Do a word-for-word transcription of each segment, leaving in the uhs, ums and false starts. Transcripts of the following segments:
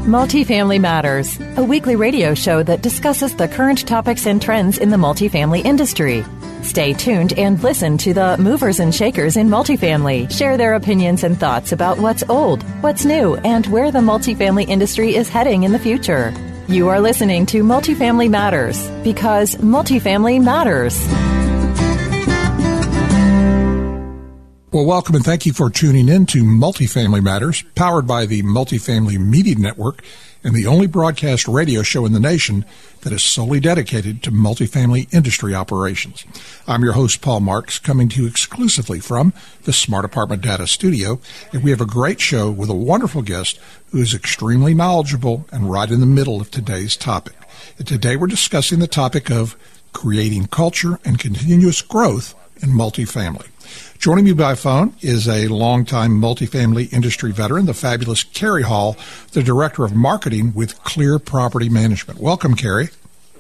Multifamily Matters, a weekly radio show that discusses the current topics and trends in the multifamily industry. Stay tuned and listen to the movers and shakers in multifamily share their opinions and thoughts about what's old, what's new, and where the multifamily industry is heading in the future. You are listening to Multifamily Matters because multifamily matters. Well, welcome and thank you for tuning in to Multifamily Matters, powered by the Multifamily Media Network and the only broadcast radio show in the nation that is solely dedicated to multifamily industry operations. I'm your host, Paul Marks, coming to you exclusively from the Smart Apartment Data Studio, and we have a great show with a wonderful guest who is extremely knowledgeable and right in the middle of today's topic. And today we're discussing the topic of creating culture and continuous growth in multifamily. Joining me by phone is a longtime multifamily industry veteran, the fabulous Carrie Hall, the Director of Marketing with Clear Property Management. Welcome, Carrie.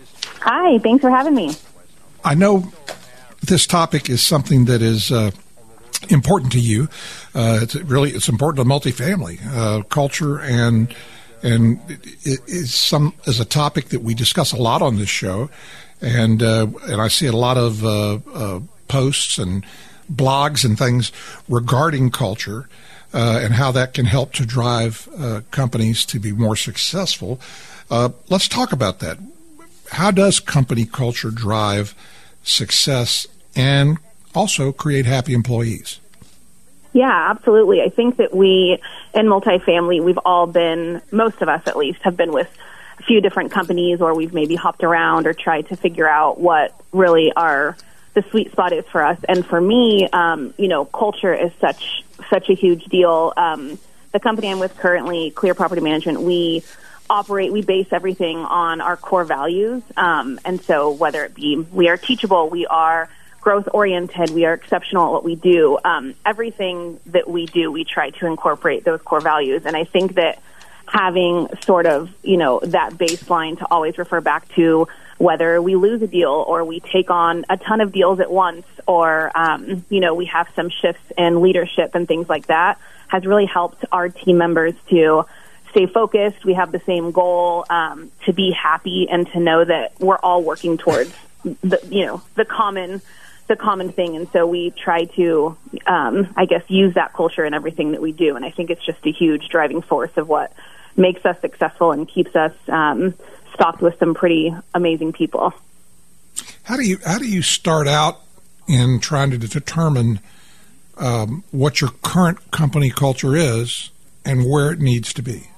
Hi, thanks for having me. I know this topic is something that is uh, important to you. Uh, it's really it's important to multifamily uh, culture, and and it is some is a topic that we discuss a lot on this show, and uh, and I see a lot of uh, uh, posts and blogs and things regarding culture uh, and how that can help to drive uh, companies to be more successful. Uh, let's talk about that. How does company culture drive success and also create happy employees? Yeah, absolutely. I think that we, in multifamily, we've all been, most of us at least, have been with a few different companies, or we've maybe hopped around or tried to figure out what really our the sweet spot is for us. And for me, um, you know, culture is such such a huge deal. Um, the company I'm with currently, Clear Property Management, we operate, we base everything on our core values. Um, and so whether it be we are teachable, we are growth-oriented, we are exceptional at what we do, um, everything that we do, we try to incorporate those core values. And I think that having sort of, you know, that baseline to always refer back to, whether we lose a deal or we take on a ton of deals at once, or, um, you know, we have some shifts in leadership and things like that, has really helped our team members to stay focused. We have the same goal, um, to be happy and to know that we're all working towards the, you know, the common, the common thing. And so we try to, um, I guess, use that culture in everything that we do. And I think it's just a huge driving force of what makes us successful and keeps us, um, stocked with some pretty amazing people. How do you how do you start out in trying to determine um, what your current company culture is and where it needs to be?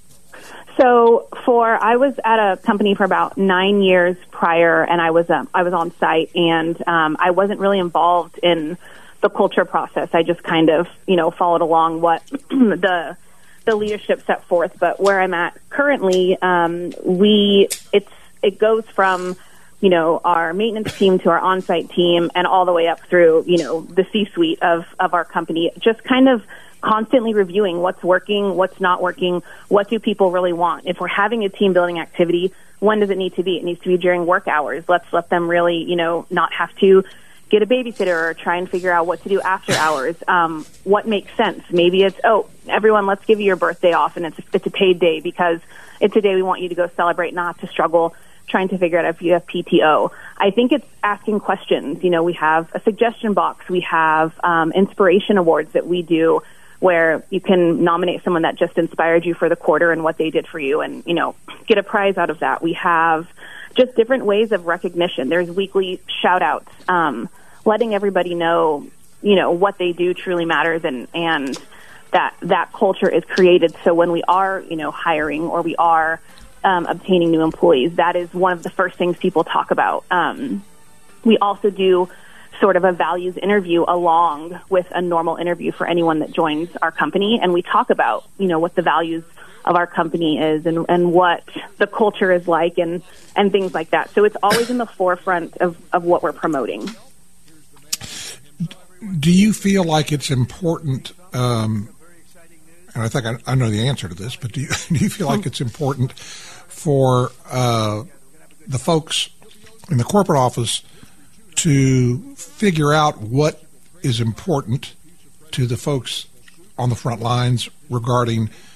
So, for I was at a company for about nine years prior, and I was um, I was on site, and um, I wasn't really involved in the culture process. I just kind of you know followed along what the the leadership set forth. But where I'm at currently, um, we it's it goes from you know our maintenance team to our on-site team, and all the way up through you know the C-suite of of our company. Just kind of constantly reviewing what's working, what's not working, what do people really want. If we're having a team building activity, when does it need to be? It needs to be during work hours. Let's let them really you know not have to get a babysitter or try and figure out what to do after hours. Um, what makes sense? Maybe it's, oh, everyone, let's give you your birthday off, and it's it's a paid day because it's a day we want you to go celebrate, not to struggle trying to figure out if you have P T O. I think it's asking questions. You know, we have a suggestion box. We have um, inspiration awards that we do where you can nominate someone that just inspired you for the quarter and what they did for you and, you know, get a prize out of that. We have just different ways of recognition. There's weekly shout-outs, um, letting everybody know, you know, what they do truly matters, and, and that that culture is created. So when we are, you know, hiring or we are um, obtaining new employees, that is one of the first things people talk about. Um, we also do sort of a values interview along with a normal interview for anyone that joins our company, and we talk about, you know, what the values of our company is and, and what the culture is like and, and things like that. So it's always in the forefront of, of what we're promoting. Do you feel like it's important, um, and I think I, I know the answer to this, but do you, do you feel like it's important for uh, the folks in the corporate office to figure out what is important to the folks on the front lines regarding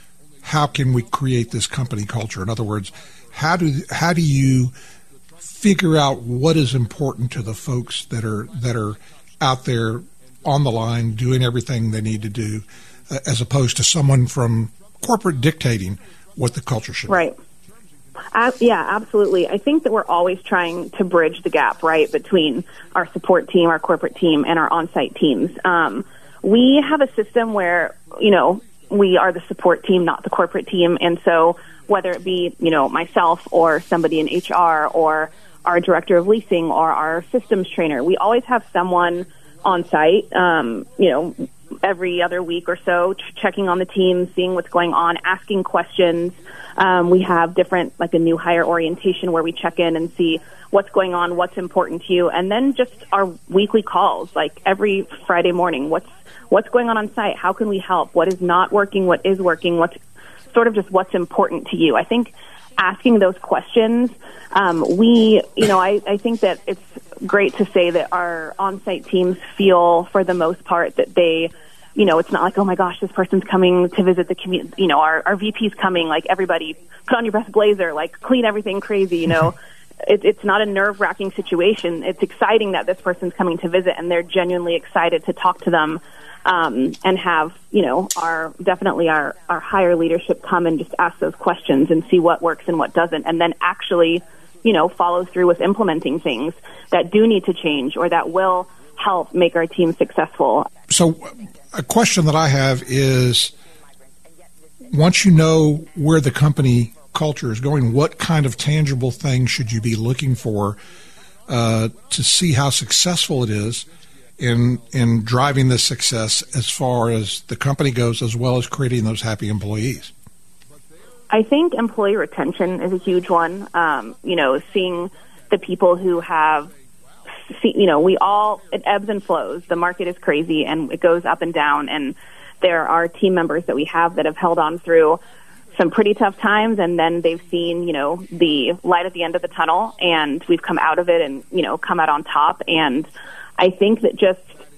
how can we create this company culture? In other words, how do how do you figure out what is important to the folks that are that are out there on the line doing everything they need to do, uh, as opposed to someone from corporate dictating what the culture should be? Right. Uh, yeah, absolutely. I think that we're always trying to bridge the gap, right, between our support team, our corporate team, and our on-site teams. Um, we have a system where, you know, we are the support team, not the corporate team. And so whether it be, you know, myself or somebody in H R or our director of leasing or our systems trainer, we always have someone on site, um, you know, every other week or so, ch- checking on the team, seeing what's going on, asking questions. Um, we have different, like a new hire orientation where we check in and see what's going on, what's important to you, and then just our weekly calls, like every Friday morning. What's what's going on on site? How can we help? What is not working? What is working? What's sort of just what's important to you? I think asking those questions, um, we, you know, I, I think that it's great to say that our on-site teams feel, for the most part, that they, you know, it's not like, oh my gosh, this person's coming to visit the community. You know, our, our V P's coming, like everybody put on your best blazer, like clean everything crazy, you know. it, it's not a nerve-wracking situation. It's exciting that this person's coming to visit, and they're genuinely excited to talk to them um, and have, you know, our definitely our, our higher leadership come and just ask those questions and see what works and what doesn't, and then actually, you know, follow through with implementing things that do need to change or that will help make our team successful. So a question that I have is, once you know where the company culture is going, what kind of tangible things should you be looking for uh, to see how successful it is in in driving this success as far as the company goes, as well as creating those happy employees? I think employee retention is a huge one. Um, you know, seeing the people who have, see, you know, we all, it ebbs and flows. The market is crazy and it goes up and down. And there are team members that we have that have held on through some pretty tough times, and then they've seen, you know, the light at the end of the tunnel, and we've come out of it and, you know, come out on top. And I think that just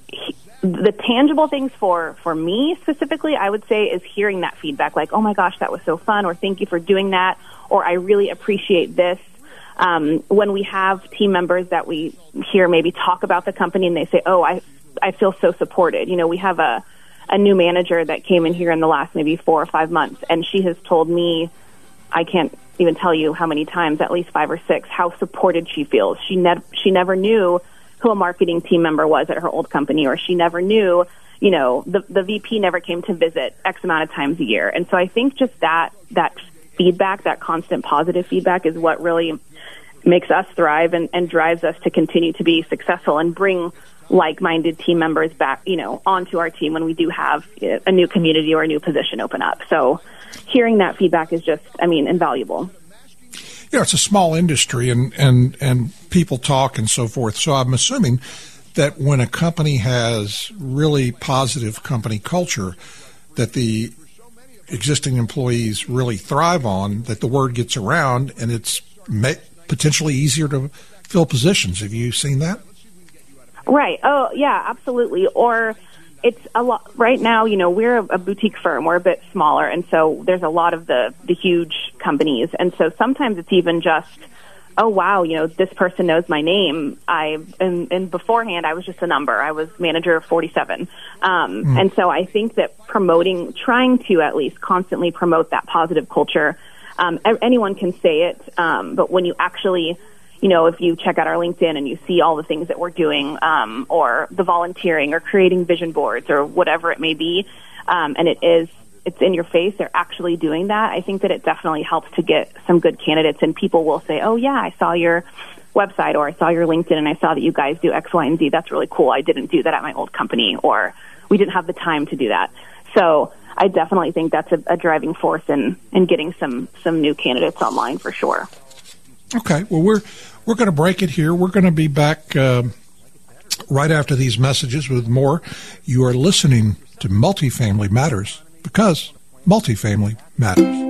the tangible things for, for me specifically, I would say, is hearing that feedback, like, oh my gosh, that was so fun, or thank you for doing that, or I really appreciate this. Um, when we have team members that we hear maybe talk about the company and they say, oh, I, I feel so supported. You know, we have a, a new manager that came in here in the last maybe four or five months, and she has told me, I can't even tell you how many times, at least five or six, how supported she feels. She, ne- she never knew who a marketing team member was at her old company, or she never knew, you know, the, the V P never came to visit X amount of times a year. And so I think just that, that feedback, that constant positive feedback, is what really makes us thrive and, and drives us to continue to be successful and bring like-minded team members back, you know, onto our team when we do have a new community or a new position open up. So hearing that feedback is just, I mean, invaluable. You know, it's a small industry, and, and, and people talk and so forth. So I'm assuming that when a company has really positive company culture that the existing employees really thrive on, that the word gets around, and it's may, potentially easier to fill positions. Have you seen that? Right. Oh, yeah, absolutely. Or it's a lot right now, you know, we're a, a boutique firm. We're a bit smaller. And so there's a lot of the, the huge companies. And so sometimes it's even just, oh, wow, you know, this person knows my name. I, and, and beforehand, I was just a number. I was manager of forty-seven. Um, mm. And so I think that promoting, trying to at least constantly promote that positive culture, um, anyone can say it. Um, but when you actually, you know, if you check out our LinkedIn and you see all the things that we're doing, um, or the volunteering or creating vision boards or whatever it may be, um, and it is, it's in your face, they're actually doing that, I think that it definitely helps to get some good candidates, and people will say, oh yeah, I saw your website, or I saw your LinkedIn and I saw that you guys do X, Y, and Z. That's really cool. I didn't do that at my old company, or we didn't have the time to do that. So I definitely think that's a, a driving force in, in getting some, some new candidates online for sure. Okay. Well, we're, we're going to break it here. We're going to be back uh, right after these messages with more. You are listening to Multifamily Matters, because multifamily matters.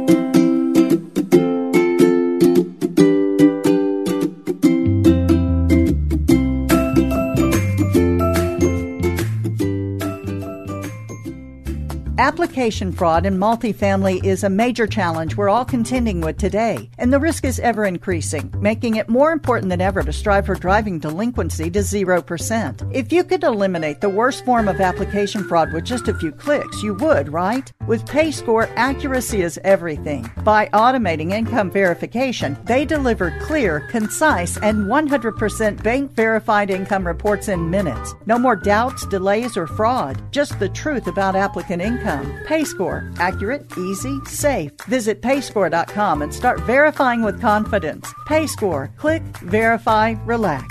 Application fraud in multifamily is a major challenge we're all contending with today, and the risk is ever increasing, making it more important than ever to strive for driving delinquency to zero percent. If you could eliminate the worst form of application fraud with just a few clicks, you would, right? With PayScore, accuracy is everything. By automating income verification, they deliver clear, concise, and one hundred percent bank-verified income reports in minutes. No more doubts, delays, or fraud. Just the truth about applicant income. PayScore. Accurate, easy, safe. Visit payscore dot com and start verifying with confidence. PayScore. Click, verify, relax.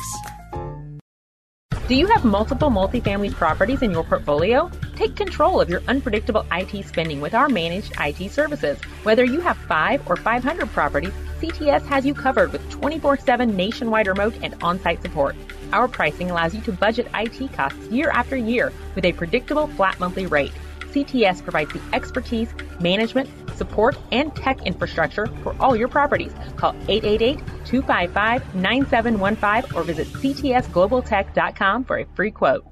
Do you have multiple multifamily properties in your portfolio? Take control of your unpredictable I T spending with our managed I T services. Whether you have five or five hundred properties, C T S has you covered with twenty-four seven nationwide remote and on-site support. Our pricing allows you to budget I T costs year after year with a predictable flat monthly rate. C T S provides the expertise, management, support, and tech infrastructure for all your properties. Call eight eight eight, two five five, nine seven one five or visit c t s global tech dot com for a free quote.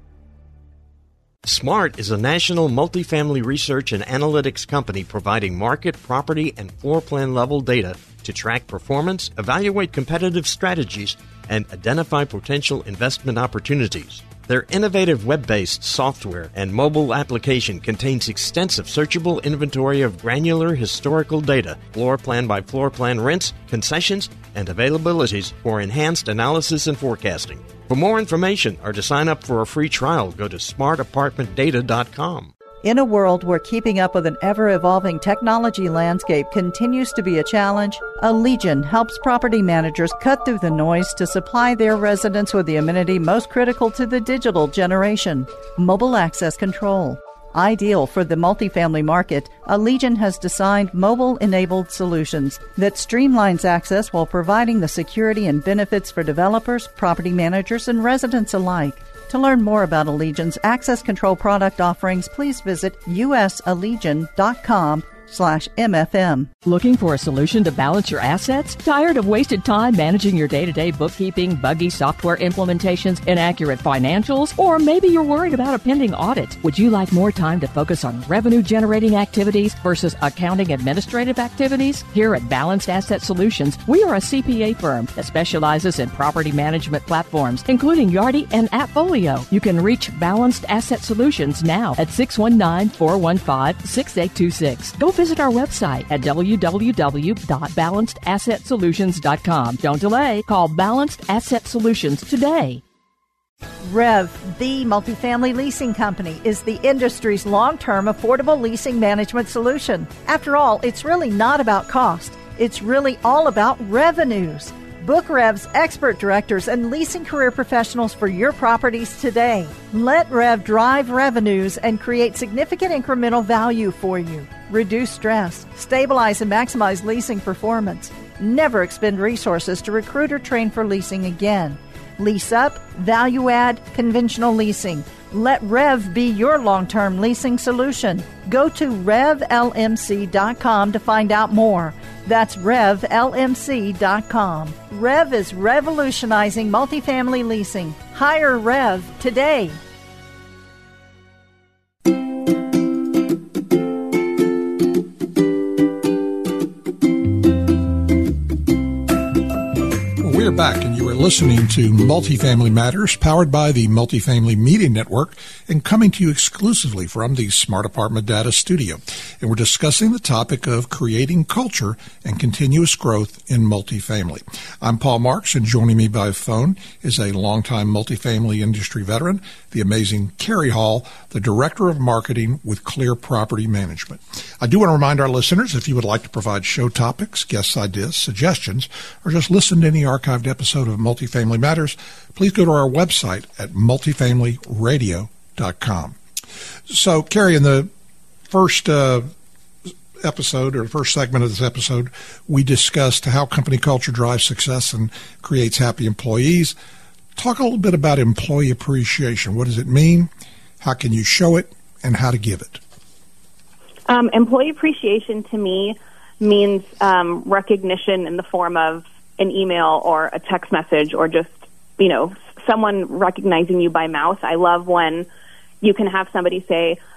SMART is a national multifamily research and analytics company providing market, property, and floor plan level data to track performance, evaluate competitive strategies, and identify potential investment opportunities. Their innovative web-based software and mobile application contains extensive searchable inventory of granular historical data, floor plan by floor plan rents, concessions, and availabilities for enhanced analysis and forecasting. For more information or to sign up for a free trial, go to smart apartment data dot com. In a world where keeping up with an ever-evolving technology landscape continues to be a challenge, Allegion helps property managers cut through the noise to supply their residents with the amenity most critical to the digital generation, mobile access control. Ideal for the multifamily market, Allegion has designed mobile-enabled solutions that streamlines access while providing the security and benefits for developers, property managers, and residents alike. To learn more about Allegion's access control product offerings, please visit u s allegion dot com slash M F M. Looking for a solution to balance your assets? Tired of wasted time managing your day-to-day bookkeeping, buggy software implementations, inaccurate financials? Or maybe you're worried about a pending audit. Would you like more time to focus on revenue-generating activities versus accounting administrative activities? Here at Balanced Asset Solutions, we are a C P A firm that specializes in property management platforms, including Yardi and Appfolio. You can reach Balanced Asset Solutions now at six one nine, four one five, six eight two six. Go visit our website at w w w dot balanced asset solutions dot com. Don't delay. Call Balanced Asset Solutions today. Rev, the multifamily leasing company, is the industry's long-term affordable leasing management solution. After all, it's really not about cost. It's really all about revenues. Book Rev's expert directors and leasing career professionals for your properties today. Let Rev drive revenues and create significant incremental value for you. Reduce stress, stabilize and maximize leasing performance. Never expend resources to recruit or train for leasing again. Lease up, value add, conventional leasing. Let Rev be your long-term leasing solution. Go to rev l m c dot com to find out more. That's rev l m c dot com. Rev is revolutionizing multifamily leasing. Hire Rev today. We're back, and you are listening to Multifamily Matters, powered by the Multifamily Media Network, and coming to you exclusively from the Smart Apartment Data Studio. And we're discussing the topic of creating culture and continuous growth in multifamily. I'm Paul Marks, and joining me by phone is a longtime multifamily industry veteran, the amazing Carrie Hall, the Director of Marketing with Clear Property Management. I do want to remind our listeners, if you would like to provide show topics, guest ideas, suggestions, or just listen to any archived episode of Multifamily Matters, please go to our website at multifamily radio dot com. So, Carrie, in the first uh, episode, or the first segment of this episode, we discussed how company culture drives success and creates happy employees. Talk a little bit about employee appreciation. What does it mean? How can you show it? And how to give it? Um, employee appreciation to me means um, recognition in the form of an email or a text message or just, you know, someone recognizing you by mouth. I love when you can have somebody say,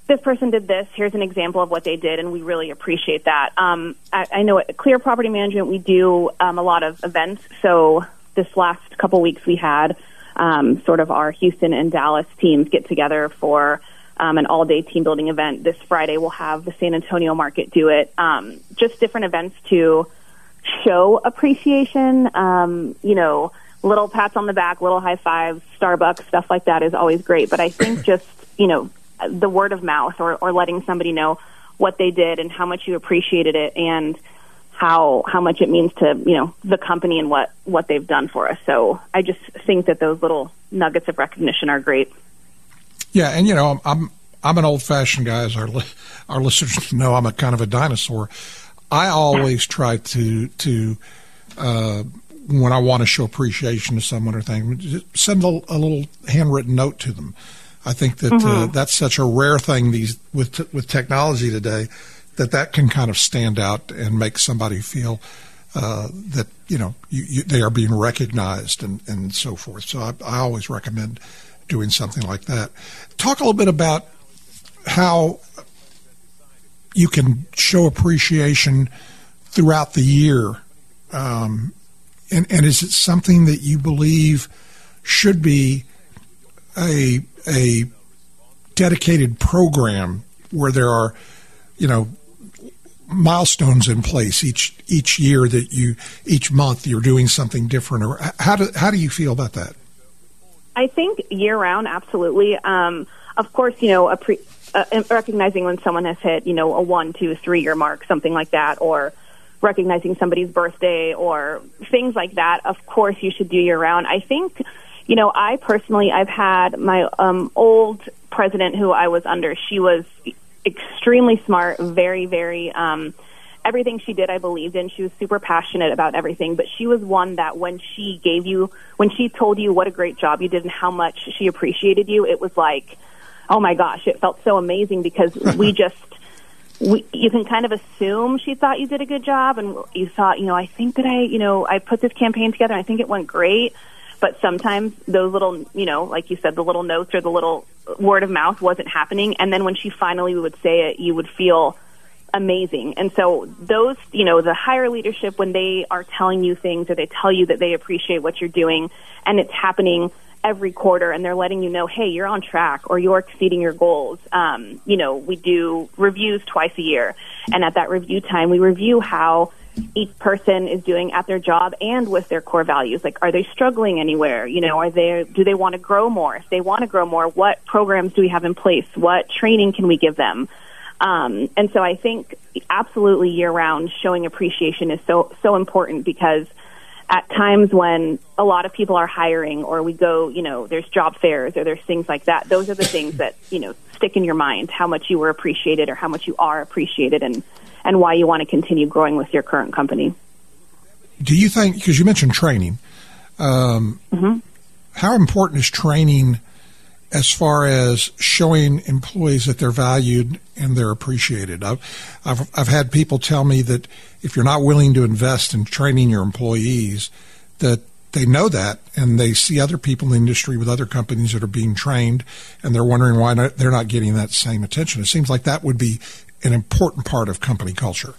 this person did this, here's an example of what they did, and we really appreciate that. Um, I, I know at Clear Property Management we do um, a lot of events. So this last couple weeks we had um, sort of our Houston and Dallas teams get together for um, an all-day team building event. This Friday we'll have the San Antonio market do it. Um, just different events to show appreciation, um, you know, little pats on the back, little high fives, Starbucks, stuff like that is always great. But I think just, you know, the word of mouth or, or letting somebody know what they did and how much you appreciated it and how how much it means to, you know, the company and what, what they've done for us. So I just think that those little nuggets of recognition are great. Yeah, and, you know, I'm I'm an old-fashioned guy, as our, our listeners know. I'm a kind of a dinosaur. I always try to, to uh, when I want to show appreciation to someone or thing, send a, a little handwritten note to them. I think that mm-hmm. uh, that's such a rare thing these with t- with technology today that that can kind of stand out and make somebody feel uh, that, you know, you, you, they are being recognized and, and so forth. So I, I always recommend doing something like that. Talk a little bit about how you can show appreciation throughout the year. Um, and, and is it something that you believe should be a a dedicated program where there are, you know, milestones in place each each year that you each month you're doing something different? Or how do how do you feel about that? I think year round, absolutely. Um, of course, you know, a pre, uh, recognizing when someone has hit, you know, a one, two, three year mark, something like that, or recognizing somebody's birthday or things like that. Of course, you should do year round. I think. You know, I personally, I've had my um, old president who I was under. She was extremely smart, very, very, um, everything she did I believed in. She was super passionate about everything. But she was one that when she gave you, when she told you what a great job you did and how much she appreciated you, it was like, oh my gosh, it felt so amazing because we just, we, you can kind of assume she thought you did a good job. And you thought, you know, I think that I, you know, I put this campaign together and I think it went great. But sometimes those little, you know, like you said, the little notes or the little word of mouth wasn't happening. And then when she finally would say it, you would feel amazing. And so those, you know, the higher leadership, when they are telling you things or they tell you that they appreciate what you're doing and it's happening every quarter and they're letting you know, hey, you're on track or you're exceeding your goals. Um, you know, we do reviews twice a year. And at that review time, we review how each person is doing at their job and with their core values. Like, are they struggling anywhere? You know, are they, do they want to grow more? If they want to grow more, what programs do we have in place? What training can we give them? Um, and so I think absolutely year round showing appreciation is so, so important because at times when a lot of people are hiring or we go, you know, there's job fairs or there's things like that. Those are the things that, you know, stick in your mind, how much you were appreciated or how much you are appreciated and, and why you want to continue growing with your current company. Do you think, because you mentioned training, um, mm-hmm. how important is training as far as showing employees that they're valued and they're appreciated? I've, I've, I've had people tell me that if you're not willing to invest in training your employees, that they know that and they see other people in the industry with other companies that are being trained and they're wondering why not, they're not getting that same attention. It seems like that would be an important part of company culture.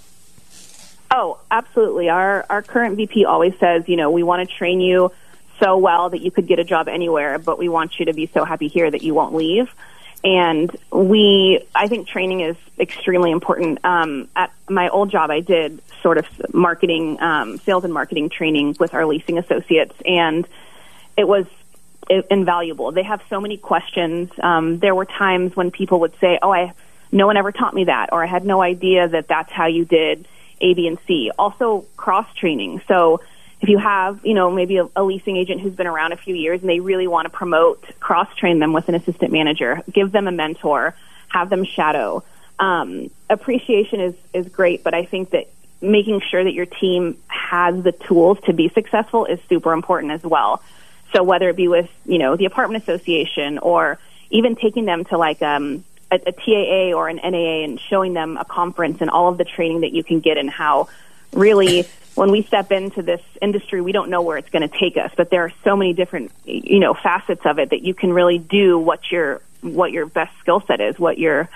Oh, absolutely. Our our current V P always says, you know, we want to train you so well that you could get a job anywhere, but we want you to be so happy here that you won't leave. And we, I think training is extremely important. Um, at my old job, I did sort of marketing, um, sales and marketing training with our leasing associates, and it was invaluable. They have so many questions. Um, there were times when people would say, oh, I no one ever taught me that, or I had no idea that that's how you did A, B, and C. Also, cross-training. So if you have, you know, maybe a, a leasing agent who's been around a few years and they really want to promote, cross-train them with an assistant manager, give them a mentor, have them shadow. Um, appreciation is, is great, but I think that making sure that your team has the tools to be successful is super important as well. So whether it be with, you know, the apartment association or even taking them to like um, a, a T A A or an N A A and showing them a conference and all of the training that you can get and how really when we step into this industry, we don't know where it's going to take us, but there are so many different, you know, facets of it that you can really do what your, what your best skill set is, what your,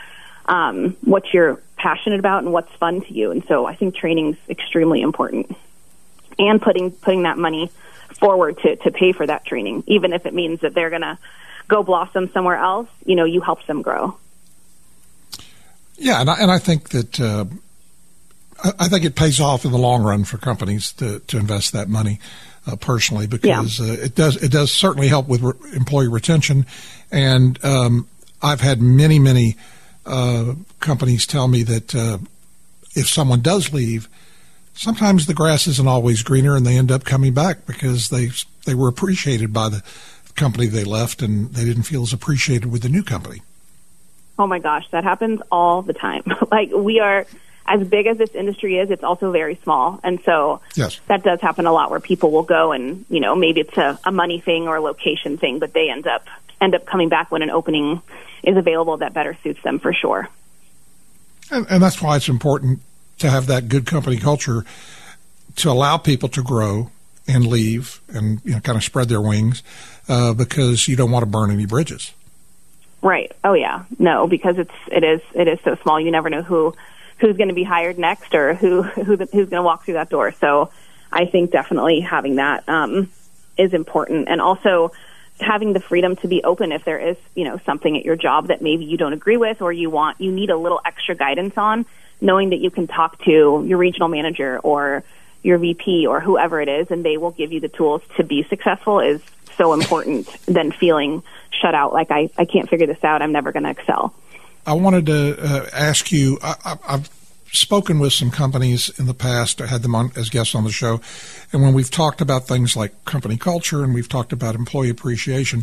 um, what you're passionate about and what's fun to you. And so I think training is extremely important, and putting putting that money forward to, to pay for that training, even if it means that they're going to go blossom somewhere else. You know, you help them grow. Yeah, and I, and I think that uh, I, I think it pays off in the long run for companies to, to invest that money uh, personally, because yeah. uh, it does it does certainly help with re- employee retention. And um, I've had many many uh, companies tell me that uh, if someone does leave, sometimes the grass isn't always greener, and they end up coming back because they they were appreciated by the company they left, and they didn't feel as appreciated with the new company. Oh my gosh, that happens all the time. Like, we are, as big as this industry is, it's also very small. And so yes. that does happen a lot, where people will go and, you know, maybe it's a, a money thing or a location thing, but they end up end up coming back when an opening is available that better suits them, for sure. And, and that's why it's important to have that good company culture to allow people to grow and leave and, you know, kind of spread their wings, uh, because you don't want to burn any bridges. Right. Oh yeah. No, because it's it is it is so small. You never know who who's going to be hired next, or who, who who's going to walk through that door. So I think definitely having that um, is important, and also having the freedom to be open if there is, you know, something at your job that maybe you don't agree with, or you want you need a little extra guidance on. Knowing that you can talk to your regional manager or your V P or whoever it is, and they will give you the tools to be successful, is so important than feeling shut out, like I, I can't figure this out, I'm never going to excel. I wanted to uh, ask you, I, I, I've spoken with some companies in the past, I had them on as guests on the show, and when we've talked about things like company culture and we've talked about employee appreciation,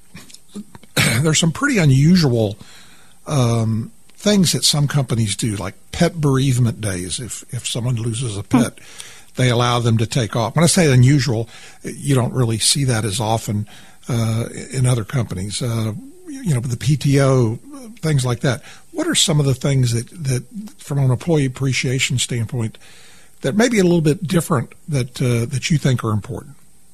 there's some pretty unusual um, things that some companies do, like pet bereavement days. If, if someone loses a pet, mm-hmm. they allow them to take off. When I say unusual, you don't really see that as often uh, in other companies. Uh, you know, the P T O, things like that. What are some of the things that, that from an employee appreciation standpoint, that may be a little bit different that uh, that you think are important?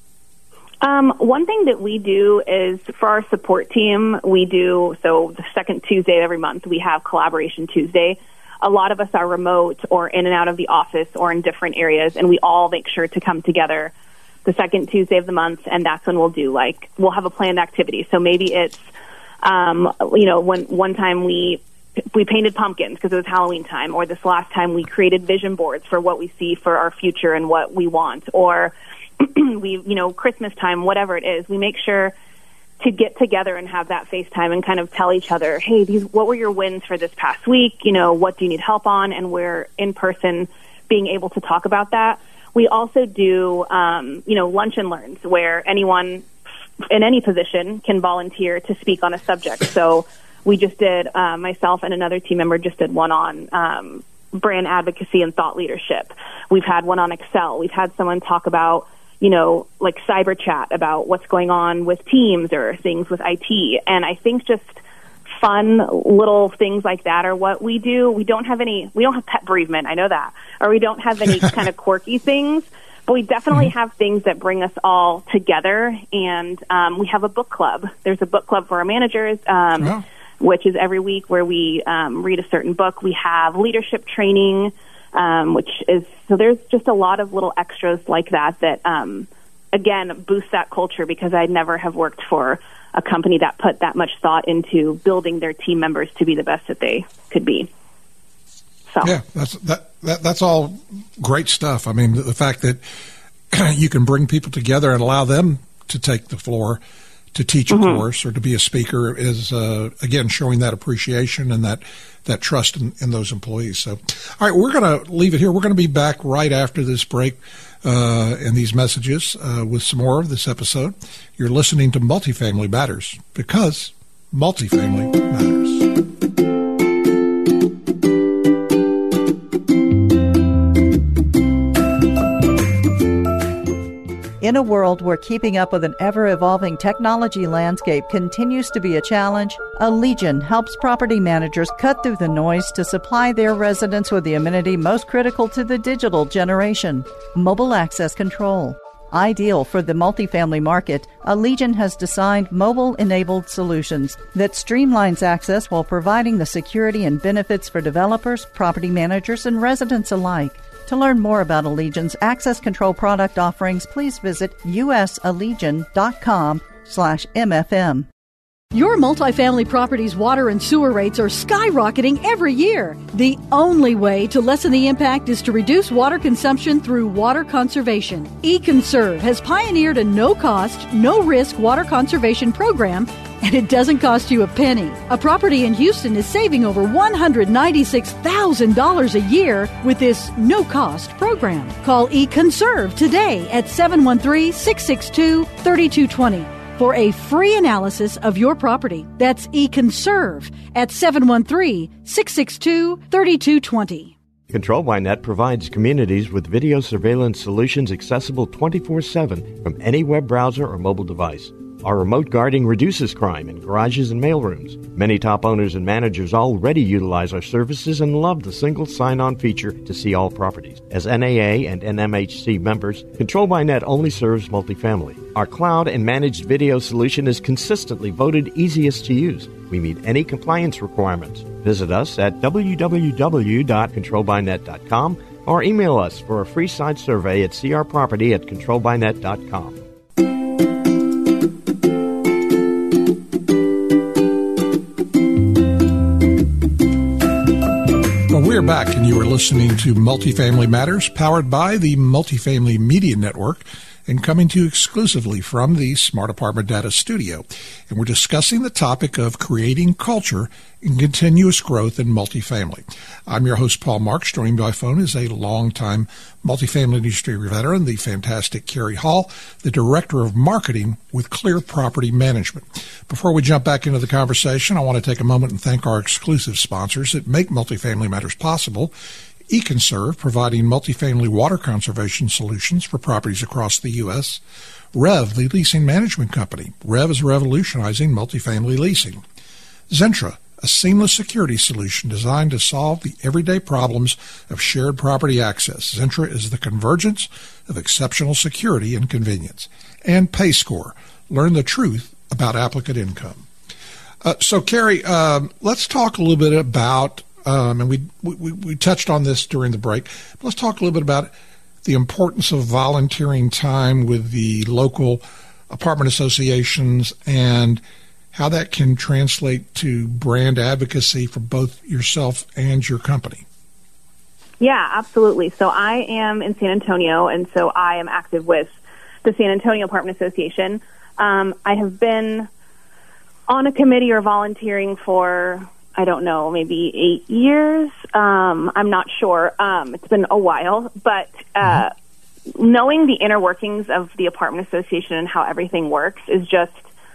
Um, one thing that we do is, for our support team, we do, so the second Tuesday of every month, we have Collaboration Tuesday. A lot of us are remote or in and out of the office or in different areas, and we all make sure to come together the second Tuesday of the month, and that's when we'll do, like, we'll have a planned activity. So maybe it's, um, you know, when one time we we painted pumpkins because it was Halloween time, or this last time we created vision boards for what we see for our future and what we want, or we, you know, Christmas time, whatever it is, we make sure to get together and have that FaceTime and kind of tell each other, hey, these, what were your wins for this past week? You know, what do you need help on? And we're in person being able to talk about that. We also do, um, you know, lunch and learns, where anyone in any position can volunteer to speak on a subject. So we just did, uh, myself and another team member just did one on um, brand advocacy and thought leadership. We've had one on Excel. We've had someone talk about, you know, like cyber chat about what's going on with Teams or things with I T. And I think just fun little things like that are what we do. We don't have any, we don't have pet bereavement, I know that, or we don't have any kind of quirky things, but we definitely have things that bring us all together. And um, we have a book club. There's a book club for our managers, um, yeah. which is every week where we um, read a certain book. We have leadership training, um, which is, so there's just a lot of little extras like that that, um, again, boost that culture, because I'd never have worked for a company that put that much thought into building their team members to be the best that they could be. So. Yeah, that's that, that that's all great stuff. I mean, the, the fact that you can bring people together and allow them to take the floor to teach a mm-hmm. course or to be a speaker is, uh, again, showing that appreciation and that, that trust in, in those employees. So, all right, we're going to leave it here. We're going to be back right after this break uh, and these messages uh, with some more of this episode. You're listening to Multifamily Matters, because multifamily matters. In a world where keeping up with an ever-evolving technology landscape continues to be a challenge, Allegion helps property managers cut through the noise to supply their residents with the amenity most critical to the digital generation: mobile access control. Ideal for the multifamily market, Allegion has designed mobile-enabled solutions that streamlines access while providing the security and benefits for developers, property managers, and residents alike. To learn more about Allegion's access control product offerings, please visit usallegion.com slash MFM. Your multifamily property's water and sewer rates are skyrocketing every year. The only way to lessen the impact is to reduce water consumption through water conservation. eConserve has pioneered a no-cost, no-risk water conservation program, and it doesn't cost you a penny. A property in Houston is saving over one hundred ninety-six thousand dollars a year with this no-cost program. Call eConserve today at seven one three, six six two, three two two zero. for a free analysis of your property. That's eConserve at seven one three, six six two, three two two zero. Control by Net provides communities with video surveillance solutions accessible twenty-four seven from any web browser or mobile device. Our remote guarding reduces crime in garages and mailrooms. Many top owners and managers already utilize our services and love the single sign-on feature to see all properties. As N A A and N M H C members, Control by Net only serves multifamily. Our cloud and managed video solution is consistently voted easiest to use. We meet any compliance requirements. Visit us at w w w dot control by net dot com or email us for a free site survey at c r property at control by net dot com. We are back, and you are listening to Multifamily Matters, powered by the Multifamily Media Network, and coming to you exclusively from the Smart Apartment Data Studio. And we're discussing the topic of creating culture and continuous growth in multifamily. I'm your host, Paul Marks. Joining me by phone is a longtime multifamily industry veteran, the fantastic Carrie Hall, the Director of Marketing with Clear Property Management. Before we jump back into the conversation, I want to take a moment and thank our exclusive sponsors that make Multifamily Matters possible. eConserve, providing multifamily water conservation solutions for properties across the U S Rev, the leasing management company. Rev is revolutionizing multifamily leasing. Zentra, a seamless security solution designed to solve the everyday problems of shared property access. Zentra is the convergence of exceptional security and convenience. And PayScore, learn the truth about applicant income. Uh, so, Carrie, um, let's talk a little bit about Um, and we, we we touched on this during the break. Let's talk a little bit about the importance of volunteering time with the local apartment associations and how that can translate to brand advocacy for both yourself and your company. Yeah, absolutely. So I am in San Antonio, and so I am active with the San Antonio Apartment Association. Um, I have been on a committee or volunteering for, I don't know, maybe eight years. Um, I'm not sure. Um, it's been a while, but uh, mm-hmm. knowing the inner workings of the apartment association and how everything works is just,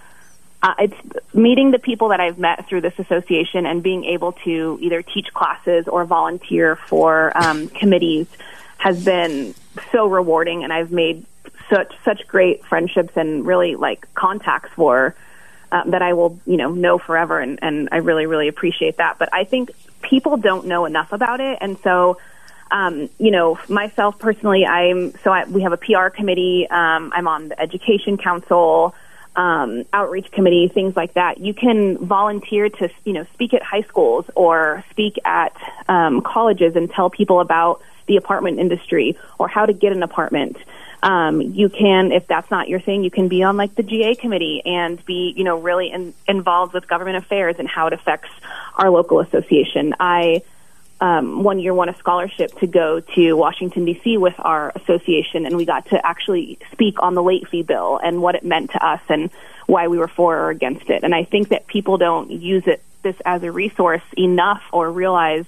uh, it's meeting the people that I've met through this association and being able to either teach classes or volunteer for um, committees has been so rewarding, and I've made such such great friendships and really like contacts for Um, that I will, you know, know forever, and, and I really, really appreciate that. But I think people don't know enough about it, and so, um, you know, myself personally, I'm so I, we have a P R committee. Um, I'm on the Education Council, um, outreach committee, things like that. You can volunteer to, you know, speak at high schools or speak at um, colleges and tell people about the apartment industry or how to get an apartment. Um, you can, if that's not your thing, you can be on like the G A committee and be, you know, really in, involved with government affairs and how it affects our local association. I, um, one year won a scholarship to go to Washington, D C with our association, and we got to actually speak on the late fee bill and what it meant to us and why we were for or against it. And I think that people don't use it, this as a resource enough or realize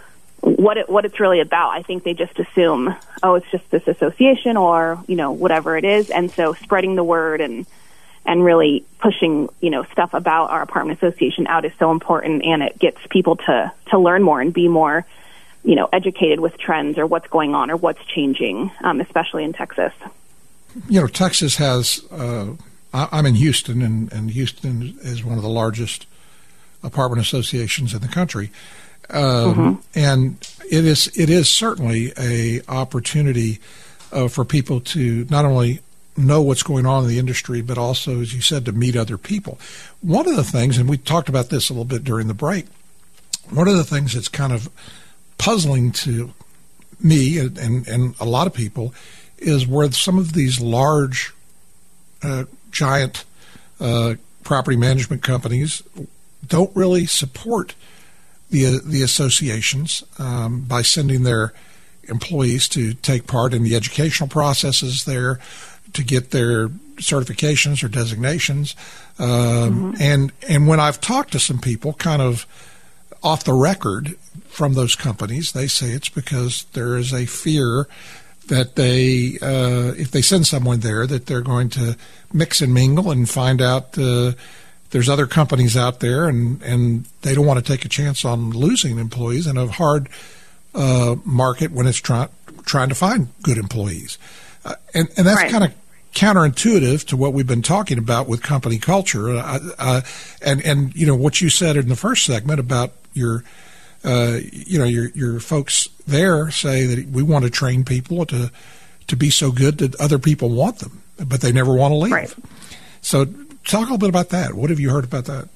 what it, what it's really about. I think they just assume, oh, it's just this association or, you know, whatever it is. And so spreading the word and, and really pushing, you know, stuff about our apartment association out is so important, and it gets people to, to learn more and be more, you know, educated with trends or what's going on or what's changing, um, especially in Texas. You know, Texas has, uh, I, I'm in Houston, and, and Houston is one of the largest apartment associations in the country. Um, mm-hmm. And it is it is certainly a opportunity uh, for people to not only know what's going on in the industry, but also, as you said, to meet other people. One of the things, and we talked about this a little bit during the break, one of the things that's kind of puzzling to me and, and, and a lot of people is where some of these large, uh, giant uh, property management companies don't really support the the associations um, by sending their employees to take part in the educational processes there, to get their certifications or designations. Um, mm-hmm. And and when I've talked to some people kind of off the record from those companies, they say it's because there is a fear that they, uh, if they send someone there, that they're going to mix and mingle and find out uh, there's other companies out there, and, and they don't want to take a chance on losing employees in a hard uh, market when it's try, trying to find good employees. Uh, and, and that's right. kind of counterintuitive to what we've been talking about with company culture. Uh, uh, and, and, you know, what you said in the first segment about your Uh, you know, your your folks there say that we want to train people to to be so good that other people want them, but they never want to leave. Right. So talk a little bit about that. What have you heard about that?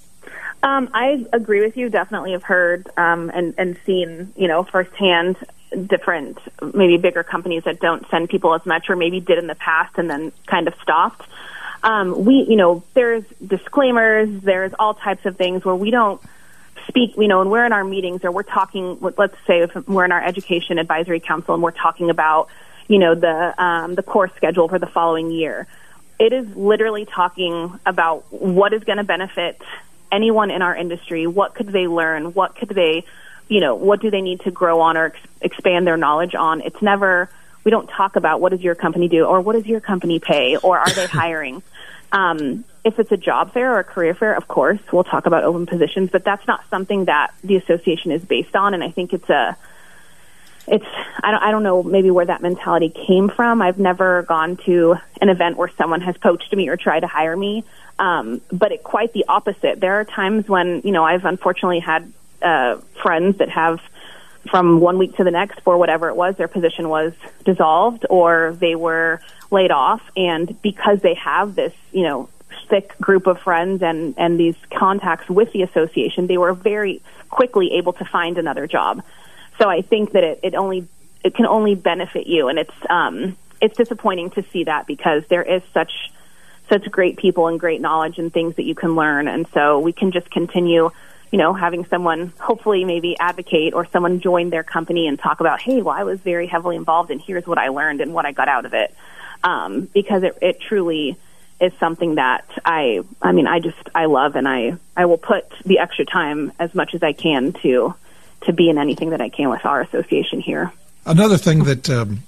Um, I agree with you. Definitely have heard um, and, and seen, you know, firsthand different, maybe bigger companies that don't send people as much, or maybe did in the past and then kind of stopped. Um, we, you know, there's disclaimers, there's all types of things where we don't speak, you know, when we're in our meetings or we're talking, let's say if we're in our education advisory council and we're talking about, you know, the um, the course schedule for the following year. It is literally talking about what is going to benefit anyone in our industry. What could they learn? What could they, you know, what do they need to grow on or ex- expand their knowledge on? It's never, we don't talk about what does your company do or what does your company pay or are they hiring? Um, if it's a job fair or a career fair, of course, we'll talk about open positions, but that's not something that the association is based on. And I think it's a, it's, I don't, I don't know maybe where that mentality came from. I've never gone to an event where someone has poached me or tried to hire me. Um, but it quite the opposite. There are times when, you know, I've unfortunately had, uh, friends that have from one week to the next for whatever it was, their position was dissolved or they were laid off. And because they have this, you know, thick group of friends and, and these contacts with the association, they were very quickly able to find another job. So I think that it, it only, it can only benefit you. And it's, um, it's disappointing to see that because there is such, such great people and great knowledge and things that you can learn. And so we can just continue, you know, having someone hopefully maybe advocate or someone join their company and talk about, hey, well, I was very heavily involved and here's what I learned and what I got out of it. Um, because it, it truly is something that I, I mean, I just, I love, and I, I will put the extra time as much as I can to, to be in anything that I can with our association here. Another thing that um,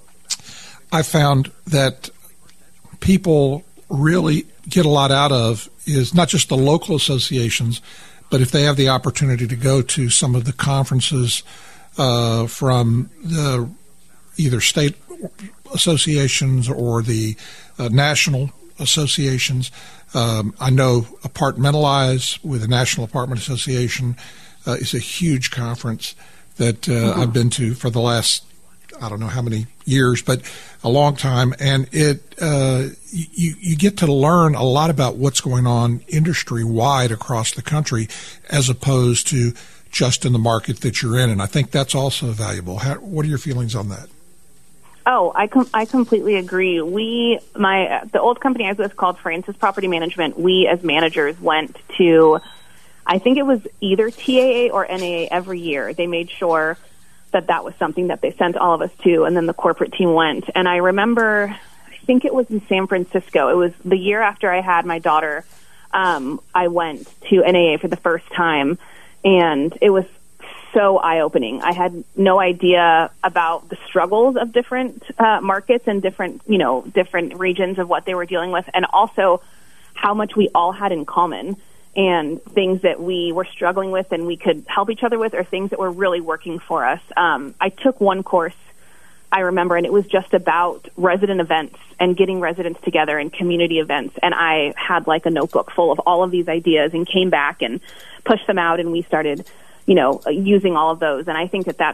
I found that people really get a lot out of is not just the local associations, but if they have the opportunity to go to some of the conferences uh, from the either state associations or the uh, national associations. Um, I know Apartmentalize with the National Apartment Association uh, is a huge conference that uh, mm-hmm. I've been to for the last, I don't know how many years, but a long time. And it uh, you, you get to learn a lot about what's going on industry-wide across the country as opposed to just in the market that you're in. And I think that's also valuable. How, what are your feelings on that? Oh, I com- I completely agree. We, my the old company I was with called Francis Property Management, we as managers went to, I think it was either T A A or N A A every year. They made sure that that was something that they sent all of us to, and then the corporate team went. And I remember, I think it was in San Francisco. It was the year after I had my daughter. Um, I went to N A A for the first time, and it was so eye-opening. I had no idea about the struggles of different uh, markets and different, you know, different regions of what they were dealing with, and also how much we all had in common and things that we were struggling with and we could help each other with, or things that were really working for us. Um, I took one course, I remember, and it was just about resident events and getting residents together and community events. And I had like a notebook full of all of these ideas and came back and pushed them out, and we started, you know, using all of those. And I think that that's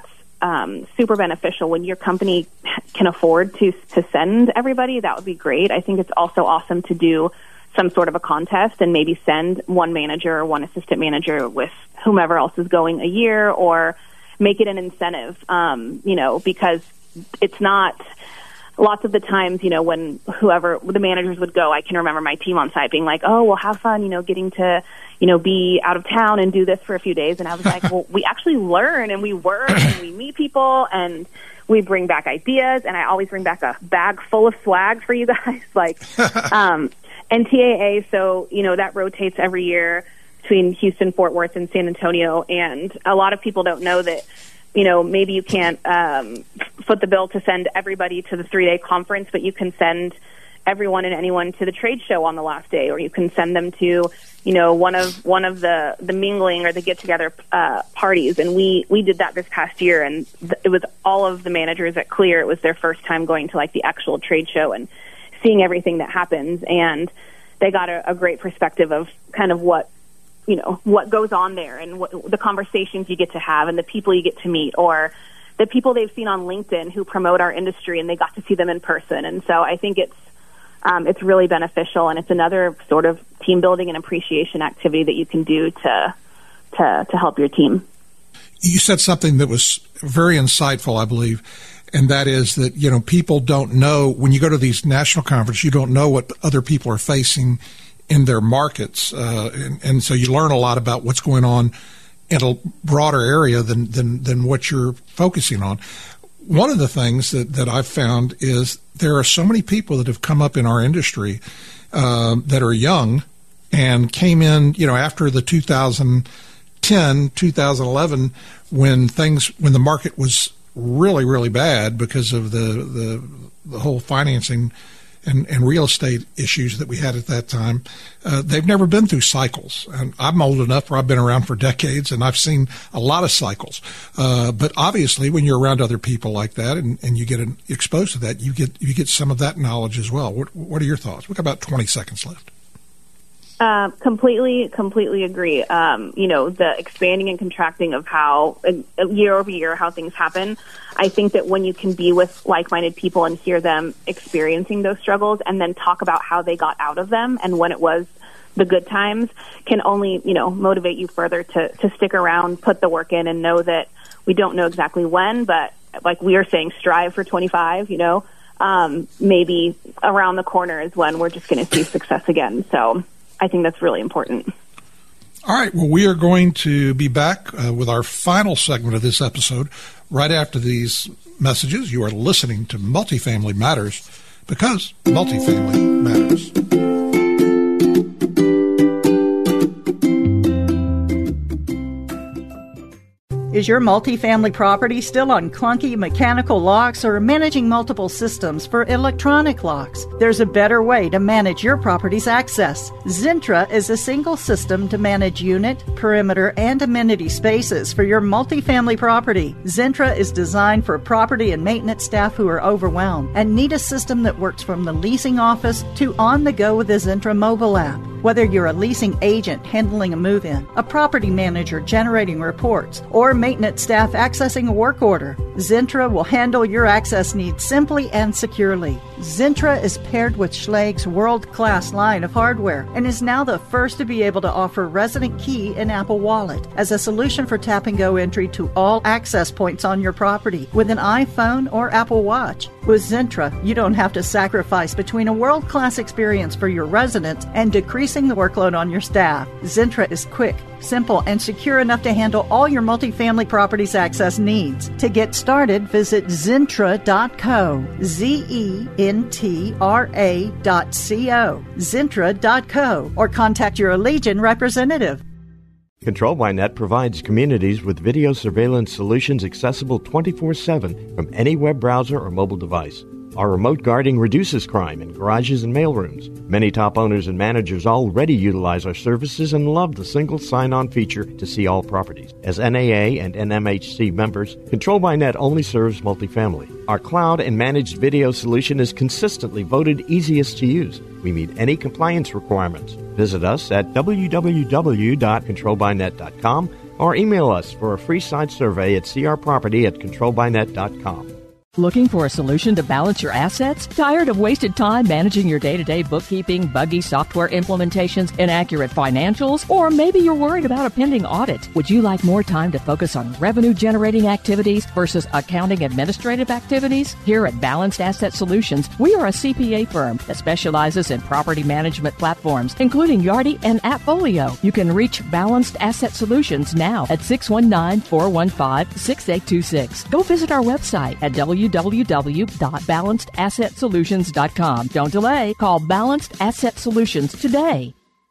um, super beneficial. When your company can afford to to send everybody, that would be great. I think it's also awesome to do some sort of a contest and maybe send one manager or one assistant manager with whomever else is going a year, or make it an incentive, um, you know, because it's not... Lots of the times, you know, when whoever the managers would go, I can remember my team on site being like, oh, well, have fun, you know, getting to, you know, be out of town and do this for a few days. And I was like, well, we actually learn and we work and we meet people and we bring back ideas. And I always bring back a bag full of swag for you guys. Like, um, and T A A, so, you know, that rotates every year between Houston, Fort Worth, and San Antonio. And a lot of people don't know that, you know, maybe you can't um, foot the bill to send everybody to the three-day conference, but you can send everyone and anyone to the trade show on the last day, or you can send them to, you know, one of one of the, the mingling or the get-together uh, parties. And we, we did that this past year, and th- it was all of the managers at Clear. It was their first time going to, like, the actual trade show and seeing everything that happens. And they got a, a great perspective of kind of what, you know, what goes on there and what, the conversations you get to have and the people you get to meet, or the people they've seen on LinkedIn who promote our industry and they got to see them in person. And so I think it's, um, it's really beneficial, and it's another sort of team building and appreciation activity that you can do to, to, to help your team. You said something that was very insightful, I believe, and that is that, you know, people don't know, when you go to these national conferences, you don't know what other people are facing in their markets, uh, and, and so you learn a lot about what's going on in a broader area than, than, than what you're focusing on. One of the things that, that I've found is there are so many people that have come up in our industry uh, that are young and came in, you know, after the two thousand ten, two thousand eleven, when things, when the market was really, really bad because of the, the, the whole financing And, and real estate issues that we had at that time. Uh, they've never been through cycles. And I'm old enough where I've been around for decades, and I've seen a lot of cycles. Uh, but obviously, when you're around other people like that and, and you get an, exposed to that, you get you get some of that knowledge as well. What, what are your thoughts? We've got about twenty seconds left. Uh, completely, completely agree. Um, you know, the expanding and contracting of how uh, year over year, how things happen. I think that when you can be with like-minded people and hear them experiencing those struggles and then talk about how they got out of them and when it was the good times, can only, you know, motivate you further to, to stick around, put the work in, and know that we don't know exactly when, but like we are saying, strive for twenty-five, you know, um, maybe around the corner is when we're just going to see success again. So I think that's really important. All right. Well, we are going to be back uh, with our final segment of this episode right after these messages. You are listening to Multifamily Matters, because multifamily matters. Is your multifamily property still on clunky mechanical locks or managing multiple systems for electronic locks? There's a better way to manage your property's access. Zentra is a single system to manage unit, perimeter, and amenity spaces for your multifamily property. Zentra is designed for property and maintenance staff who are overwhelmed and need a system that works from the leasing office to on the go with the Zentra mobile app. Whether you're a leasing agent handling a move-in, a property manager generating reports, or maintenance staff accessing a work order, Zentra will handle your access needs simply and securely. Zentra is paired with Schlag's world-class line of hardware and is now the first to be able to offer Resident Key in Apple Wallet as a solution for tap-and-go entry to all access points on your property with an iPhone or Apple Watch. With Zentra, you don't have to sacrifice between a world-class experience for your residents and decreasing the workload on your staff. Zentra is quick, simple, and secure enough to handle all your multifamily property's access needs. To get started, visit Zentra dot co, Z E N T R A dot C O, Zentra dot co, or contact your Allegion representative. Control by Net provides communities with video surveillance solutions accessible twenty-four seven from any web browser or mobile device. Our remote guarding reduces crime in garages and mailrooms. Many top owners and managers already utilize our services and love the single sign-on feature to see all properties. As N A A and N M H C members, Control by Net only serves multifamily. Our cloud and managed video solution is consistently voted easiest to use. We meet any compliance requirements. Visit us at w w w dot control by net dot com. or email us for a free site survey at c r property at control by net dot com. Looking for a solution to balance your assets? Tired of wasted time managing your day-to-day bookkeeping, buggy software implementations, inaccurate financials? Or maybe you're worried about a pending audit. Would you like more time to focus on revenue-generating activities versus accounting administrative activities? Here at Balanced Asset Solutions, we are a C P A firm that specializes in property management platforms, including Yardi and Appfolio. You can reach Balanced Asset Solutions now at six one nine, four one five, six eight two six. Go visit our website at w w w dot balanced asset solutions dot com. Don't delay. Call Balanced Asset Solutions today.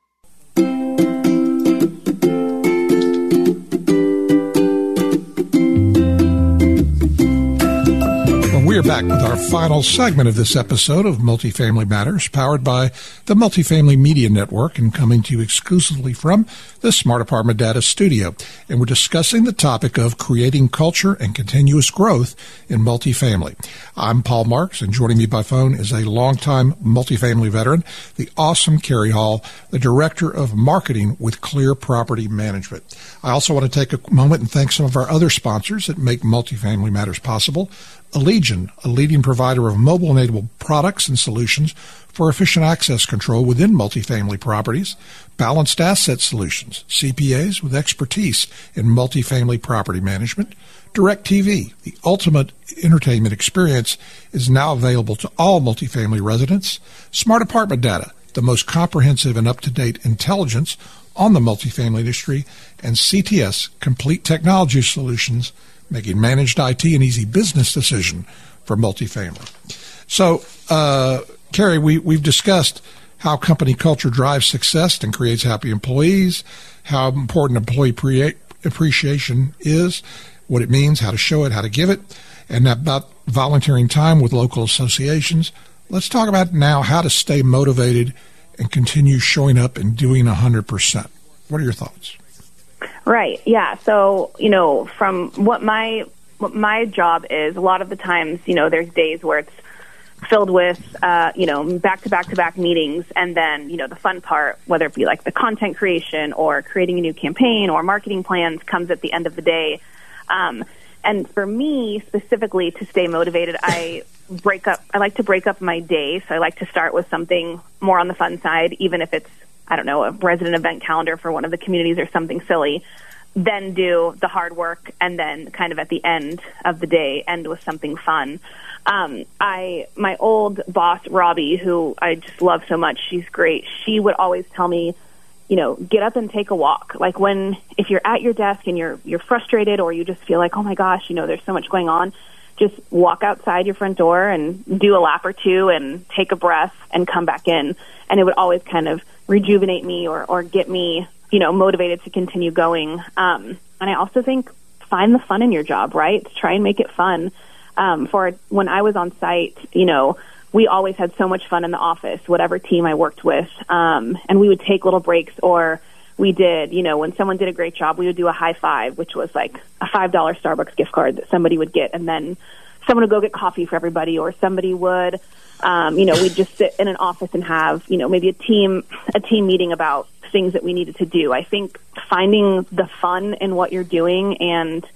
We are back with our final segment of this episode of Multifamily Matters, powered by the Multifamily Media Network and coming to you exclusively from the Smart Apartment Data Studio. And we're discussing the topic of creating culture and continuous growth in multifamily. I'm Paul Marks, and joining me by phone is a longtime multifamily veteran, the awesome Carrie Hall, the Director of Marketing with Clear Property Management. I also want to take a moment and thank some of our other sponsors that make Multifamily Matters possible. Allegion, a leading provider of mobile-enabled products and solutions for efficient access control within multifamily properties. Balanced Asset Solutions, C P As with expertise in multifamily property management. DirecTV, the ultimate entertainment experience, is now available to all multifamily residents. Smart Apartment Data, the most comprehensive and up-to-date intelligence on the multifamily industry. And C T S, Complete Technology Solutions, making managed I T an easy business decision for multifamily. So, uh, Carrie, we, we've discussed how company culture drives success and creates happy employees, how important employee pre- appreciation is, what it means, how to show it, how to give it, and about volunteering time with local associations. Let's talk about now how to stay motivated and continue showing up and doing one hundred percent. What are your thoughts? Right. Yeah. So, you know, from what my what my job is, a lot of the times, you know, there's days where it's filled with, uh, you know, back-to-back-to-back meetings, and then, you know, the fun part, whether it be like the content creation or creating a new campaign or marketing plans, comes at the end of the day. Um, and for me specifically, to stay motivated, I break up. I like to break up my day. So I like to start with something more on the fun side, even if it's, I don't know, a resident event calendar for one of the communities or something silly, then do the hard work, and then kind of at the end of the day, end with something fun. Um, I, my old boss, Robbie, who I just love so much, she's great. She would always tell me, you know, get up and take a walk. Like when, if you're at your desk and you're, you're frustrated, or you just feel like, oh my gosh, you know, there's so much going on, just walk outside your front door and do a lap or two and take a breath and come back in. And it would always kind of rejuvenate me or, or get me, you know, motivated to continue going. Um, and I also think find the fun in your job, right? Try and make it fun. Um, for when I was on site, you know, we always had so much fun in the office, whatever team I worked with. Um, and we would take little breaks, or we did, you know, when someone did a great job, we would do a high five, which was like a five dollar Starbucks gift card that somebody would get. And then someone would go get coffee for everybody, or somebody would, um, you know, we'd just sit in an office and have, you know, maybe a team, a team meeting about things that we needed to do. I think finding the fun in what you're doing and,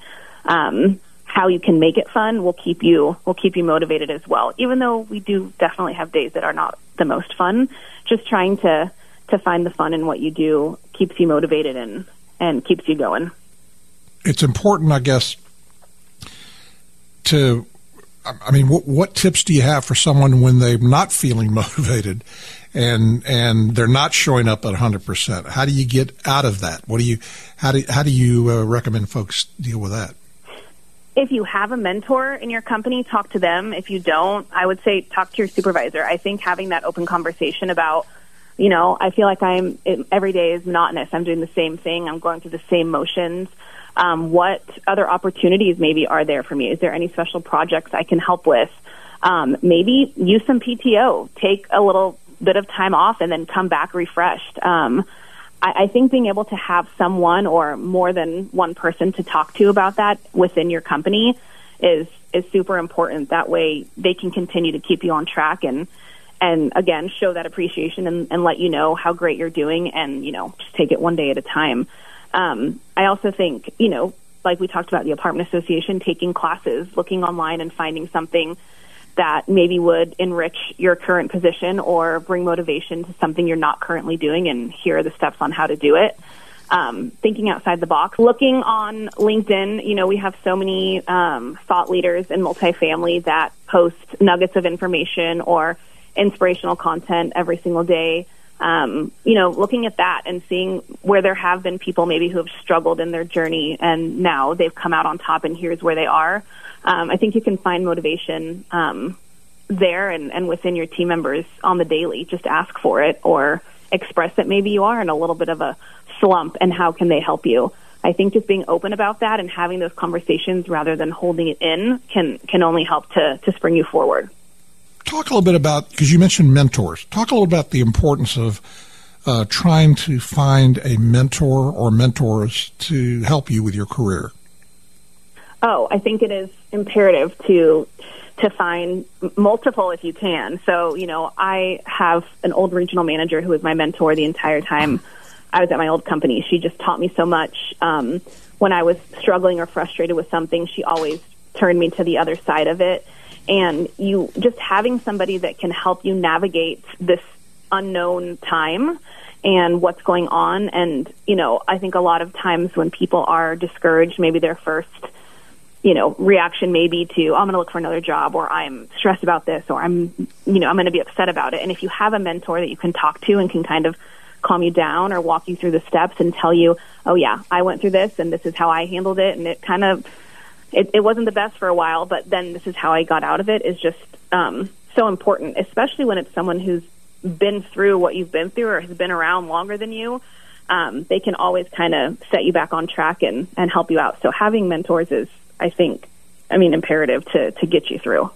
um, how you can make it fun will keep you will keep you motivated as well. Even though we do definitely have days that are not the most fun, just trying to to find the fun in what you do keeps you motivated and and keeps you going. It's important, I guess, to I mean, what, what tips do you have for someone when they're not feeling motivated and and they're not showing up at one hundred percent? How do you get out of that? What do you how do how do you uh, recommend folks deal with that? If you have a mentor in your company, talk to them. If you don't, I would say talk to your supervisor. I think having that open conversation about, you know, I feel like I'm every day is monotonous. I'm doing the same thing. I'm going through the same motions. Um, what other opportunities maybe are there for me? Is there any special projects I can help with? Um, maybe use some P T O. Take a little bit of time off and then come back refreshed. Um, I, I think being able to have someone or more than one person to talk to about that within your company is is super important. That way they can continue to keep you on track and, and again, show that appreciation and, and let you know how great you're doing and, you know, just take it one day at a time. Um, I also think, you know, like we talked about the apartment association, taking classes, looking online and finding something that maybe would enrich your current position or bring motivation to something you're not currently doing, and here are the steps on how to do it. Um, thinking outside the box, looking on LinkedIn, you know, we have so many um, thought leaders in multifamily that post nuggets of information or inspirational content every single day. Um, you know, looking at that and seeing where there have been people maybe who have struggled in their journey and now they've come out on top and here's where they are. Um, I think you can find motivation um, there and, and within your team members on the daily. Just ask for it or express that maybe you are in a little bit of a slump and how can they help you. I think just being open about that and having those conversations rather than holding it in can, can only help to, to spring you forward. Talk a little bit about, because you mentioned mentors, talk a little about the importance of uh, trying to find a mentor or mentors to help you with your career. Oh, I think it is imperative to to find multiple if you can. So, you know, I have an old regional manager who was my mentor the entire time I was at my old company. She just taught me so much. Um, when I was struggling or frustrated with something, she always turned me to the other side of it. And you just having somebody that can help you navigate this unknown time and what's going on. And, you know, I think a lot of times when people are discouraged, maybe their first, you know, reaction may be to, oh, I'm going to look for another job, or I'm stressed about this, or I'm, you know, I'm going to be upset about it. And if you have a mentor that you can talk to and can kind of calm you down or walk you through the steps and tell you, oh, yeah, I went through this and this is how I handled it. And it kind of, it, it wasn't the best for a while, but then this is how I got out of it, is just um, so important, especially when it's someone who's been through what you've been through or has been around longer than you. Um, they can always kind of set you back on track and, and help you out. So having mentors is, I think, I mean, imperative to, to get you through.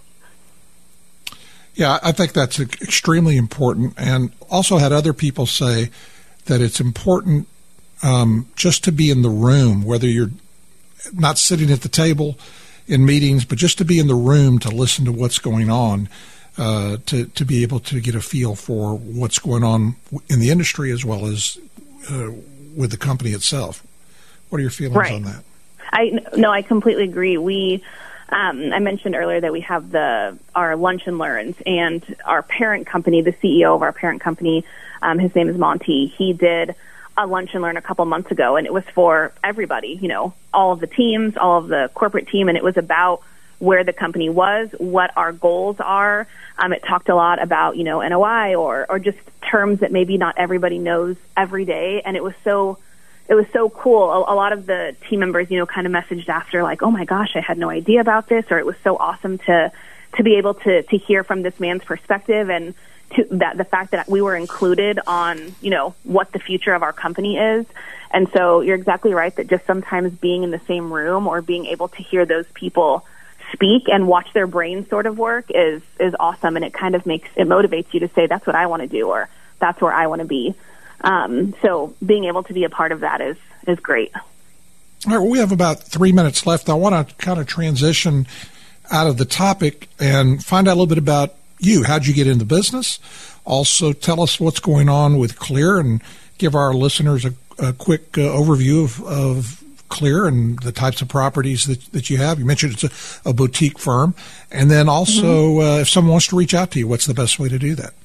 Yeah, I think that's extremely important. And also had other people say that it's important um, just to be in the room, whether you're not sitting at the table in meetings, but just to be in the room to listen to what's going on, uh, to, to be able to get a feel for what's going on in the industry as well as uh, with the company itself. What are your feelings right. on that? I no, I completely agree. We, um, I mentioned earlier that we have the our lunch and learns, and our parent company, the C E O of our parent company, um, his name is Monty. He did a lunch and learn a couple months ago, and it was for everybody. You know, all of the teams, all of the corporate team, and it was about where the company was, what our goals are. Um, it talked a lot about, you know, N O I or or just terms that maybe not everybody knows every day, and it was so. It was so cool. A, a lot of the team members, you know, kind of messaged after like, oh my gosh, I had no idea about this, or it was so awesome to, to be able to, to hear from this man's perspective, and to that the fact that we were included on, you know, what the future of our company is. And so you're exactly right that just sometimes being in the same room or being able to hear those people speak and watch their brains sort of work is, is awesome. And it kind of makes, it motivates you to say, that's what I want to do, or that's where I want to be. Um, so being able to be a part of that is, is great. All right. Well, we have about three minutes left. I want to kind of transition out of the topic and find out a little bit about you. How'd you get into business? Also, tell us what's going on with Clear and give our listeners a, a quick uh, overview of, of Clear and the types of properties that, that you have. You mentioned it's a, a boutique firm. And then also, mm-hmm. uh, if someone wants to reach out to you, what's the best way to do that?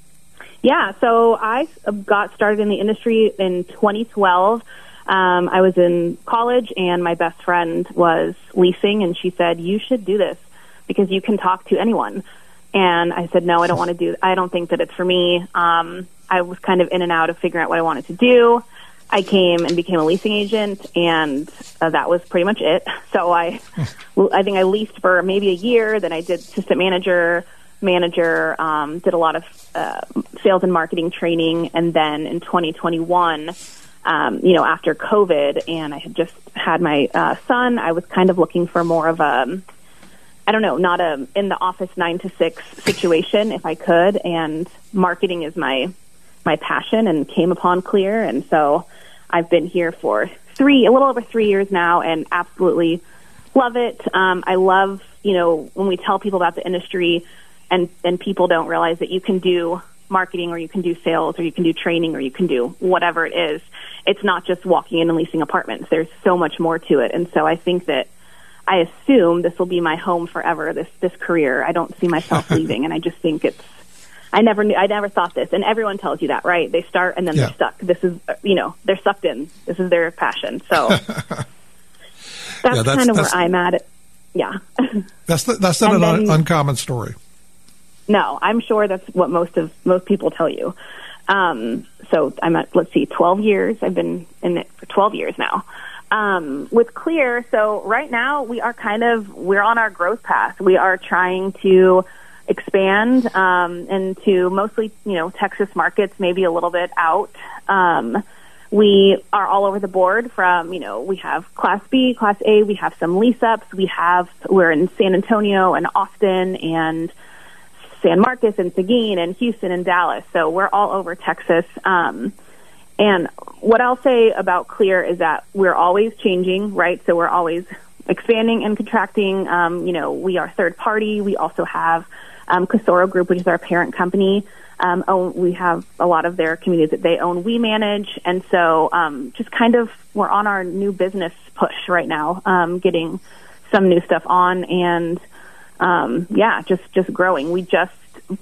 Yeah, so I got started in the industry in twenty twelve. Um, I was in college, and my best friend was leasing, and she said, you should do this because you can talk to anyone. And I said, no, I don't want to do I don't think that it's for me. Um, I was kind of in and out of figuring out what I wanted to do. I came and became a leasing agent, and uh, that was pretty much it. So I, I think I leased for maybe a year, then I did assistant manager, manager, um, did a lot of uh, sales and marketing training, and then in twenty twenty-one, um, you know, after COVID, and I had just had my uh, son, I was kind of looking for more of a, I don't know, not a in the office nine to six situation if I could, and marketing is my my passion, and came upon Clear, and so I've been here for three, a little over three years now, and absolutely love it. Um, I love, you know, when we tell people about the industry. And, and people don't realize that you can do marketing, or you can do sales, or you can do training, or you can do whatever it is. It's not just walking in and leasing apartments. There's so much more to it. And so I think that I assume this will be my home forever, this this career. I don't see myself leaving, and I just think it's, I never knew, I never thought this. And everyone tells you that, right? They start and then yeah. they're stuck. This is, you know, they're sucked in. This is their passion. So that's, yeah, that's kind of that's, where I'm at. Yeah. That's the, that's not an then, un- uncommon story. No, I'm sure that's what most of most people tell you. Um, so I'm at, let's see, twelve years. I've been in it for twelve years now. Um, with Clear, so right now we are kind of, we're on our growth path. We are trying to expand um, into mostly, you know, Texas markets, maybe a little bit out. Um, we are all over the board from, you know, we have Class B, Class A, we have some lease-ups. We have, we're in San Antonio and Austin and San Marcos and Seguin and Houston and Dallas. So we're all over Texas. Um, and what I'll say about Clear is that we're always changing, right? So we're always expanding and contracting. Um, you know, we are third party. We also have um, Casoro Group, which is our parent company. Um, own, we have a lot of their communities that they own, we manage. And so um, just kind of we're on our new business push right now, um, getting some new stuff on and, um, yeah, just, just growing. We just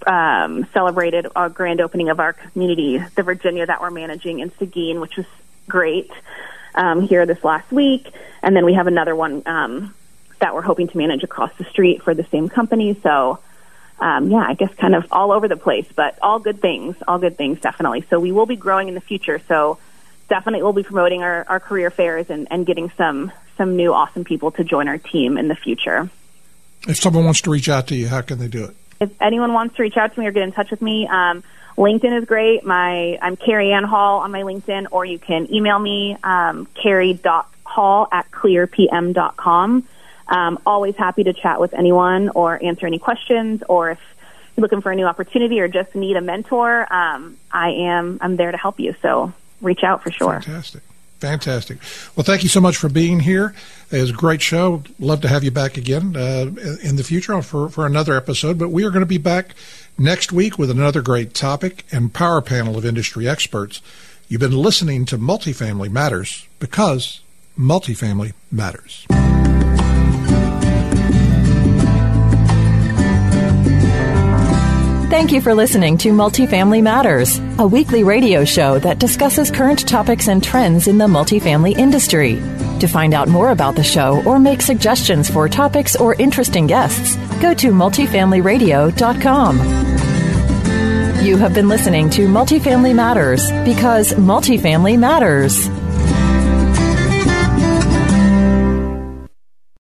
um, celebrated our grand opening of our community, the Virginia that we're managing in Seguin, which was great um, here this last week. And then we have another one um, that we're hoping to manage across the street for the same company. So, Um, yeah, I guess kind of all over the place, but all good things, all good things, definitely. So we will be growing in the future. So definitely we'll be promoting our, our career fairs and, and getting some, some new awesome people to join our team in the future. If someone wants to reach out to you, how can they do it? If anyone wants to reach out to me or get in touch with me, um, LinkedIn is great. My, I'm Carrie Ann Hall on my LinkedIn, or you can email me, um, carrie dot hall at clear p m dot com. Um, always happy to chat with anyone or answer any questions, or if you're looking for a new opportunity or just need a mentor, um, I am, I'm there to help you. So reach out for sure. Fantastic. Fantastic. Well, thank you so much for being here. It was a great show. Love to have you back again uh, in the future for, for another episode. But we are going to be back next week with another great topic and power panel of industry experts. You've been listening to Multifamily Matters because multifamily matters. Thank you for listening to Multifamily Matters, a weekly radio show that discusses current topics and trends in the multifamily industry. To find out more about the show or make suggestions for topics or interesting guests, go to multifamily radio dot com. You have been listening to Multifamily Matters because multifamily matters.